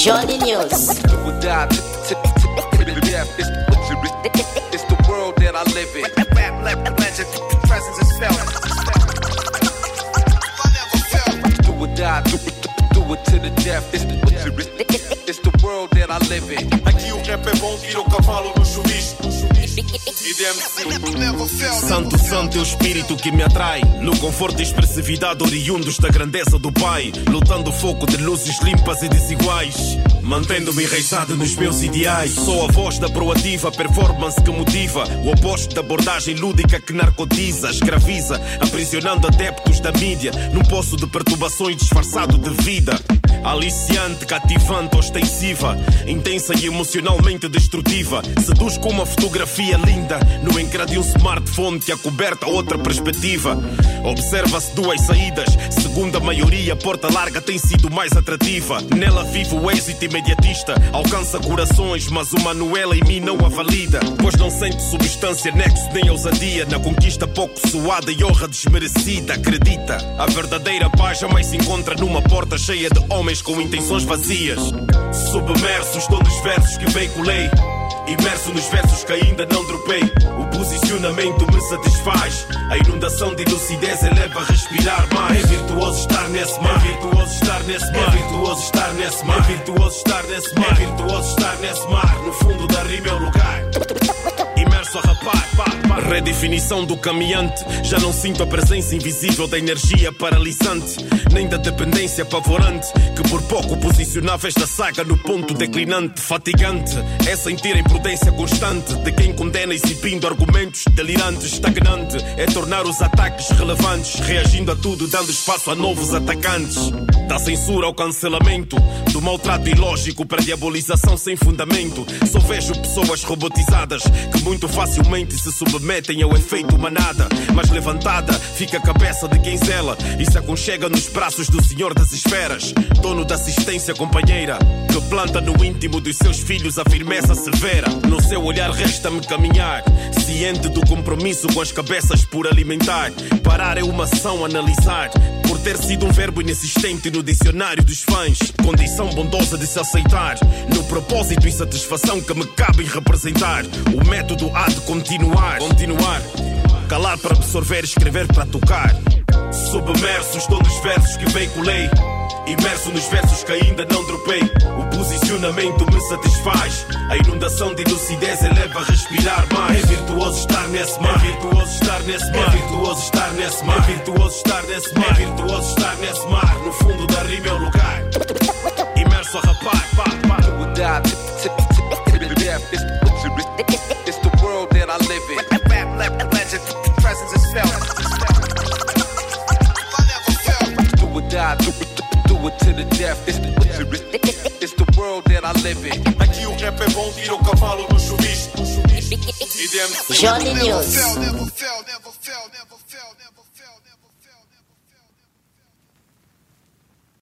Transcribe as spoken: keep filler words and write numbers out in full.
Johnny News. It's the world that I live in. Rap legend, presence is felt. Do or die, do it, do it to the death. It's the, it's the world that I live in. Aqui o rap é bom, tira o cavalo no chuvisco. Santo, santo é o espírito que me atrai, no conforto e expressividade oriundos da grandeza do Pai, lutando fogo de luzes limpas e desiguais, mantendo-me enraizado nos meus ideais. Sou a voz da proativa performance que motiva, o oposto da abordagem lúdica que narcotiza, escraviza, aprisionando adeptos da mídia num poço de perturbações disfarçado de vida. Aliciante, cativante, ostensiva, intensa e emocionalmente destrutiva. Seduz com uma fotografia linda no ecrã de um smartphone que acoberta outra perspectiva. Observa-se duas saídas, segundo a maioria, a porta larga tem sido mais atrativa. Nela vive o êxito imediatista, alcança corações, mas o Manuela em mim não a valida, pois não sente substância, nexo nem ousadia na conquista pouco suada e honra desmerecida. Acredita, a verdadeira paz jamais se encontra numa porta cheia de homens com intenções vazias. Submerso estou nos versos que veiculei, imerso nos versos que ainda não dropei. O posicionamento me satisfaz, a inundação de lucidez eleva a respirar mais. É virtuoso estar nesse mar, é virtuoso estar nesse mar, é virtuoso estar nesse mar, é virtuoso estar nesse mar, é virtuoso estar nesse mar. No fundo da rima é o lugar, imerso a rapar, pá, pá. Redefinição do caminhante, já não sinto a presença invisível da energia paralisante, nem da dependência apavorante que por pouco posicionava esta saga no ponto declinante. Fatigante é sentir a imprudência constante de quem condena exibindo argumentos delirantes. Estagnante é tornar os ataques relevantes, reagindo a tudo, dando espaço a novos atacantes. Da censura ao cancelamento, do maltrato ilógico para a diabolização sem fundamento. Só vejo pessoas robotizadas que muito facilmente se submetem ao efeito manada, mas levantada fica a cabeça de quem zela e se aconchega nos braços do Senhor das Esferas, dono da assistência companheira, que planta no íntimo dos seus filhos a firmeza severa. No seu olhar resta-me caminhar, ciente do compromisso com as cabeças por alimentar. Parar é uma ação, analisar, por ter sido um verbo inexistente no dicionário dos fãs. Condição bondosa de se aceitar, no propósito e satisfação que me cabe representar. O método há de continuar, continuar. Calar para absorver, escrever para tocar. Submerso estou nos versos que veiculei, imerso nos versos que ainda não dropei. O posicionamento me satisfaz, a inundação de lucidez eleva a respirar mais. É virtuoso estar nesse mar, é virtuoso estar nesse mar, é virtuoso estar nesse mar, é virtuoso estar nesse mar, é virtuoso estar nesse mar. No fundo da rima é o lugar, imerso a rapar, pá, pá. It's the world that I live in. Rap legend, presence is felt. Do or die, do it, do it to the death. It's the, it's the world that I live in. Aqui o rap é bom, tira o cavalo no chuvisco. Johnny News.